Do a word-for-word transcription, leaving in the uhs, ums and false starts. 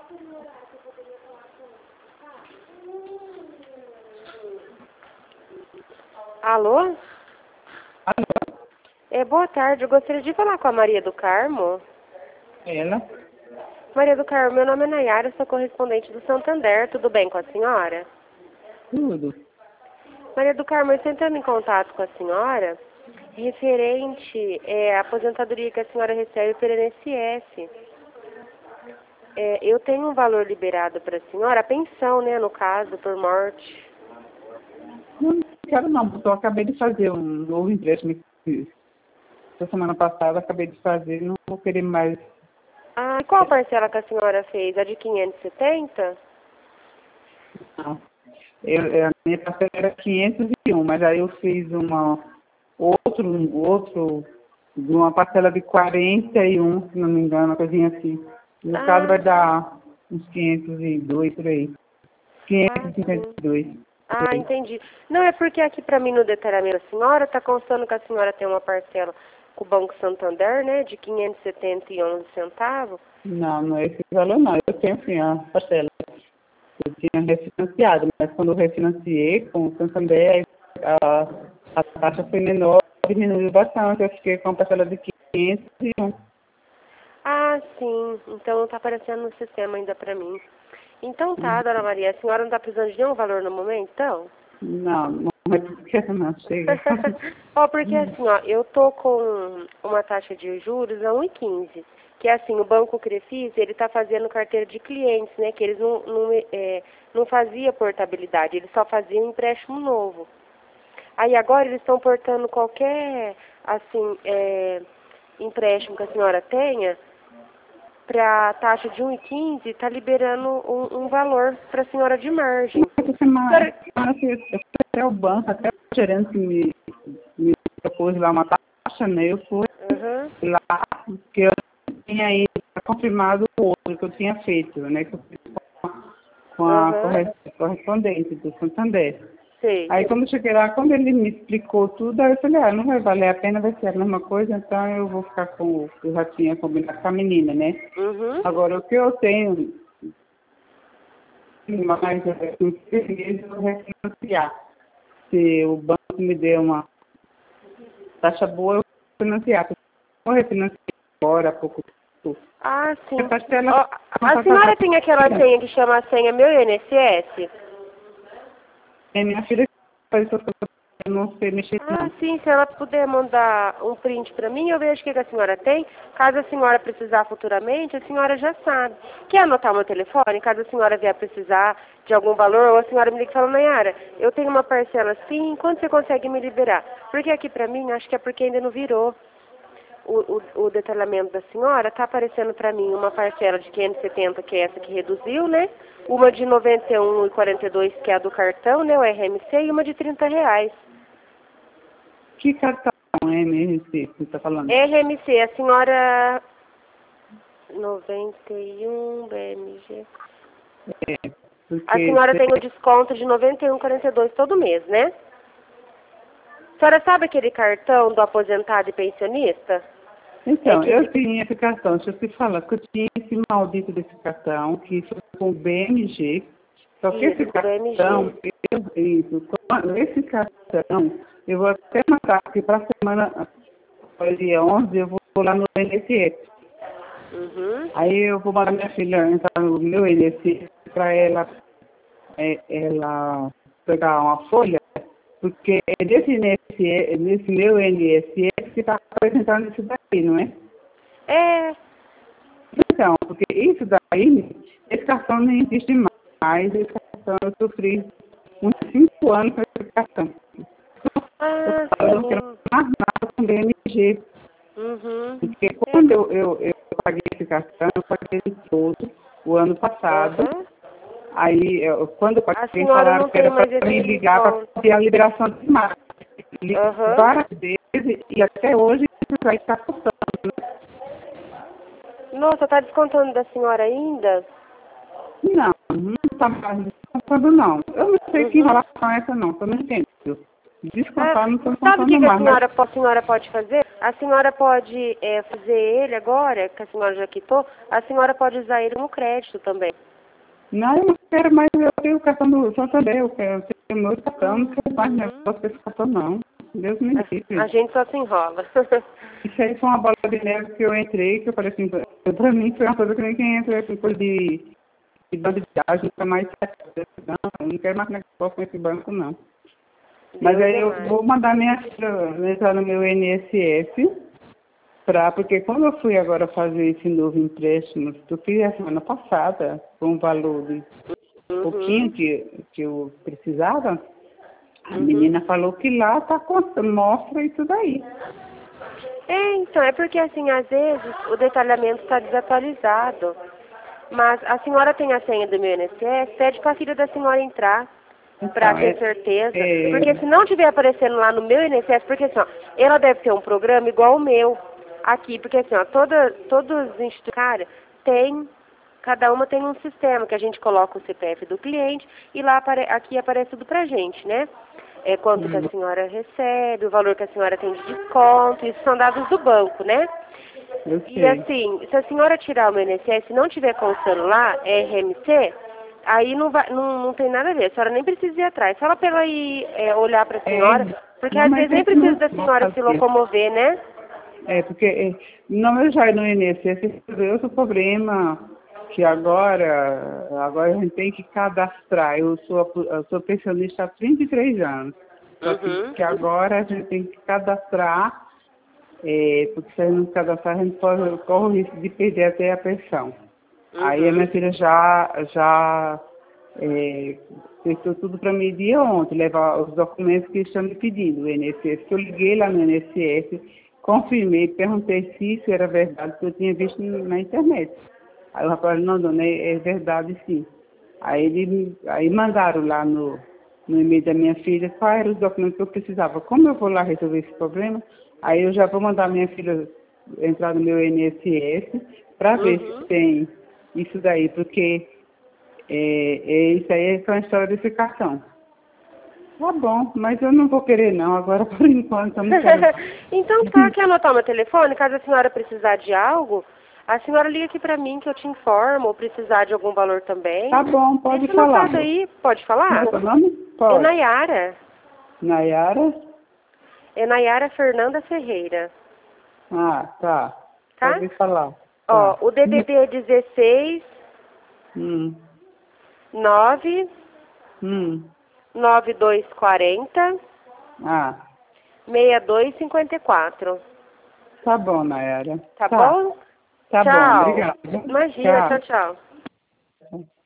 Alô? Alô? É, boa tarde, eu gostaria de falar com a Maria do Carmo. Ela? Maria do Carmo, meu nome é Nayara, sou correspondente do Santander, tudo bem com a senhora? Tudo. Maria do Carmo, eu estou entrando em contato com a senhora referente é, à aposentadoria que a senhora recebe pelo I N S S. É, eu tenho um valor liberado para a senhora, a pensão, né, no caso, por morte. Não quero não, porque eu acabei de fazer um novo empréstimo. Essa semana passada acabei de fazer, não vou querer mais. Ah, e qual parcela que a senhora fez? A de quinhentos e setenta? Não. Eu, eu- a minha parcela era quinhentos e um, mas aí eu fiz uma, outro, um outro, de uma parcela de quarenta e um, se não me engano, uma coisinha assim. No Ah, caso vai dar uns quinhentos e dois por aí. ah, quinhentos e cinquenta sim. e dois. por Ah, aí. entendi. Não, é porque aqui para mim no detalhamento da senhora está constando que a senhora tem uma parcela com o Banco Santander, né, de quinhentos e setenta e onze centavos. Não, não é esse valor não. Eu tenho sim a parcela. Eu tinha refinanciado, mas quando eu refinanciei com o Santander, a, a taxa foi menor, diminuiu bastante. Eu fiquei com a parcela de quinhentos e um. Ah, sim. Então não está aparecendo no sistema ainda para mim. Então tá, dona Maria, a senhora não está precisando de nenhum valor no momento, então? Não, não é porque não chega. Ó, porque assim, ó, eu tô com uma taxa de juros a um e quinze. Que é assim, o Banco Crefis, ele tá fazendo carteira de clientes, né? Que eles não, não, é, não faziam portabilidade, eles só faziam empréstimo novo. Aí agora eles estão portando qualquer, assim, é, empréstimo que a senhora tenha, para taxa de um e quinze, tá liberando um, um valor para a senhora de margem. Essa semana, Senhora- essa semana eu fui até o banco, até o gerente me, me propôs lá uma taxa, né? Eu fui Aham, lá, porque eu tinha ainda confirmado o outro que eu tinha feito, né? Que eu fiz com a, com a aham, corre- correspondente do Santander. sei. Aí quando eu cheguei lá, quando ele me explicou tudo, aí eu falei, ah, não vai valer a pena, vai ser a mesma coisa, então eu vou ficar com o que eu já tinha combinado com a menina, né? Uhum. Agora, o que eu tenho, mais eu preciso refinanciar. Se o banco me der uma taxa boa, eu vou financiar. Eu vou refinanciar agora, há pouco tempo. Ah, A sim. parcela, Ó, uma a senhora parcela, tem aquela senha que chama a senha meu I N S S? é minha filha, faz isso, eu não sei mexer, Ah, não. sim, se ela puder mandar um print para mim, eu vejo o que que a senhora tem. Caso a senhora precisar futuramente, a senhora já sabe. Quer anotar o meu telefone? Caso a senhora vier precisar de algum valor, ou a senhora me liga e fala, Nayara, eu tenho uma parcela assim, quanto você consegue me liberar? Porque aqui para mim, acho que é porque ainda não virou o, o, o detalhamento da senhora, tá aparecendo para mim uma parcela de quinhentos e setenta, que é essa que reduziu, né? Uma de noventa e um e quarenta e dois, que é a do cartão, né, o R M C, e uma de trinta reais. Que cartão é M R C que você está falando? R M C, a senhora noventa e um, B M G. É, A porque senhora tem o desconto de noventa e um e quarenta e dois todo mês, né? A senhora sabe aquele cartão do aposentado e pensionista? É Então, que eu esse... tinha esse cartão, deixa eu te falar, que eu tinha esse maldito desse cartão, que foi com o B M G, só que esse Isso, com o B M cartão, G. eu, isso, com esse cartão, eu vou até mandar aqui para a semana, para o dia onze, eu vou lá no I N S S. Uhum. Aí eu vou mandar minha filha entrar no meu I N S S para ela, é, ela pegar uma folha, porque é desse, I N S S, nesse meu I N S S que está apresentando isso daqui, não é? É, Então, porque isso daí, esse cartão não existe mais, esse cartão eu sofri uns cinco anos com esse cartão. Eu ah, falo que eu não sim. mais nada com B M G, Uhum. porque É, quando eu, eu, eu paguei esse cartão, eu paguei ele todo o ano passado. aham. Aí, eu, quando eu A paguei, senhora falaram não que tem era para mais esse me ligar para desconto. pedir a liberação de marca. Liguei Aham. várias vezes e até hoje isso vai estar custando. Nossa, tá descontando da senhora ainda? Não, não está mais descontando, não. Eu não sei que Uhum. relação é essa, não. Eu não entendo. Ah, Descontar não estou sabe o que, contando que a mais, mas senhora, a senhora pode fazer? A senhora pode é, fazer ele agora, que a senhora já quitou, a senhora pode usar ele como crédito também. Não, eu não quero mais, eu tenho o cartão do Santander, eu quero ter meu cartão, não quero mais negócio com esse cartão, não. Deus me livre. A gente só se enrola. Isso aí foi uma bola de neve que eu entrei, que eu falei assim, pra mim foi uma coisa que nem quem entra com coisa de, de banco de viagem, nunca mais sai. Não, eu não quero mais negócio com esse banco, não. Mas aí eu vou mandar minha filha entrar no meu I N S S, pra, porque quando eu fui agora fazer esse novo empréstimo, que eu fiz a semana passada, com um valor de Uhum. pouquinho que, que eu precisava, a Uhum. menina falou que lá tá contando, mostra isso daí. É, então, é porque assim, às vezes o detalhamento está desatualizado. Mas a senhora tem a senha do meu I N S S, pede para a filha da senhora entrar. Pra Então, ter é, certeza. é, Porque se não tiver aparecendo lá no meu I N S S, porque assim, ó, ela deve ter um programa igual o meu aqui, porque assim, ó, toda, todos os institutos tem, cada uma tem um sistema que a gente coloca o C P F do cliente e lá apare, aqui aparece tudo pra gente, né? É quanto que a senhora recebe, o valor que a senhora tem de desconto, isso são dados do banco, né? eu E sei. assim, se a senhora tirar o meu I N S S e não tiver constando lá, R M C, aí não, vai, não, não tem nada a ver, a senhora nem precisa ir atrás. Fala pra ela ir é, olhar pra senhora, É, porque não, às mas vezes nem isso precisa não da vou senhora se fazer. locomover, né? É, porque é, não, eu já no I N S S resolveu outro problema, que agora, agora a gente tem que cadastrar. Eu sou, eu sou pensionista há trinta e três anos. Só que, Uhum. que agora a gente tem que cadastrar, é, porque se a gente não cadastrar, a gente pode, corre o risco de perder até a pensão. Aí a minha Uhum. filha já, já é, testou tudo para mim dia ontem, levar os documentos que estão me pedindo, o I N S S, que eu liguei lá no I N S S, confirmei, perguntei se isso era verdade, que eu tinha visto na internet. Aí o rapaz, não, dona, é, é verdade sim. Aí, ele, aí mandaram lá no, no e-mail da minha filha quais eram os documentos que eu precisava. Como eu vou lá resolver esse problema, aí eu já vou mandar minha filha entrar no meu I N S S para ver Uhum. se tem isso daí, porque é, é, isso aí é só uma história de educação. Tá bom, mas eu não vou querer não, agora por enquanto eu não quero não. Então tá, quer anotar o meu telefone? Caso a senhora precisar de algo, a senhora liga aqui pra mim que eu te informo, ou precisar de algum valor também. Tá bom, pode Deixa falar. anotado aí, pode Como falar? é seu nome? É Pode. Nayara. Nayara? É Nayara Fernanda Ferreira, Ah, tá. tá? Pode falar. Ó, Tá. o D D D é dezesseis, Hum. nove, Hum. nove dois quarenta, Ah, seis dois cinquenta e quatro. tá bom, Nayara. Tá Tá. bom? Tá bom, Tchau. obrigada. Imagina, Tchau. tchau, tchau.